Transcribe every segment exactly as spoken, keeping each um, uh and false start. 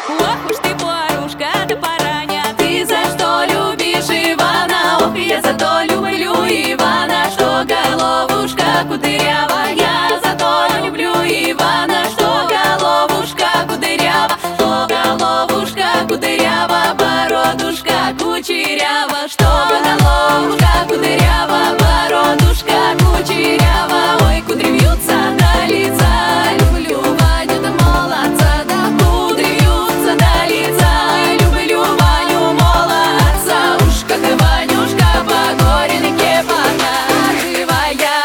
Ох уж ты, Пуарушка, да пораня. Ты за что любишь Ивана? Ох, я за то люблю Ивана, что головушка кудрявая. За то люблю Ивана, что головушка кудрява, что головушка кудрява, бородушка кучерява, что головушка кудрява, бородушка кучерява. Ой, кудри вьются до лица, люблю Ваню, да молодца, да кудри вьются до лица, люблю Ваню, молодца. Уж как и Ванюшка по горенке покаживая.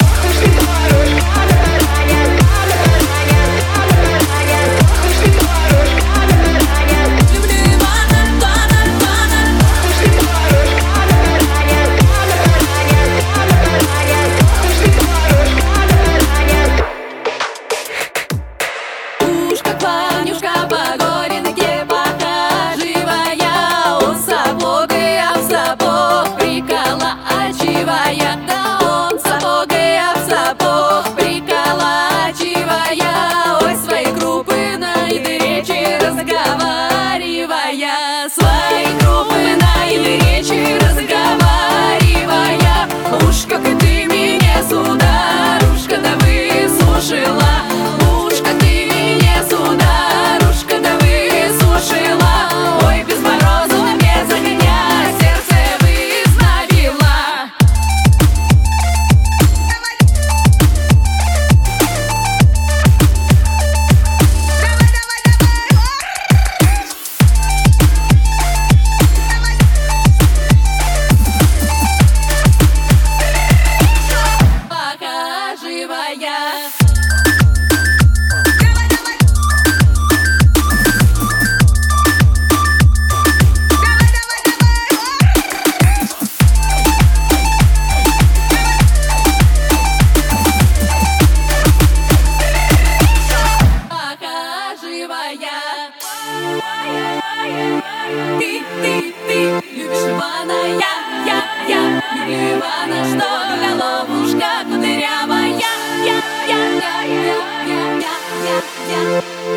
Уж как Ванюшка по горенке покаживая, он сапог и об сапог приколачивая, да он сапог и об сапог приколачивая. Ой, свои крупные речи разговаривая, свои крупные речи разговаривая. Уж как и ты меня, сударушка, да выслушала. Уж как ты меня, сударушка, да выслушала. Ой, без морозу, без огня сердце вызнобила. Покаживая. Покаживая. Ты, ты, ты любишь Ивана, я, я, я люблю Ивана, что головушка кудрявая. Я, я, я, я, я, я, я, я, я.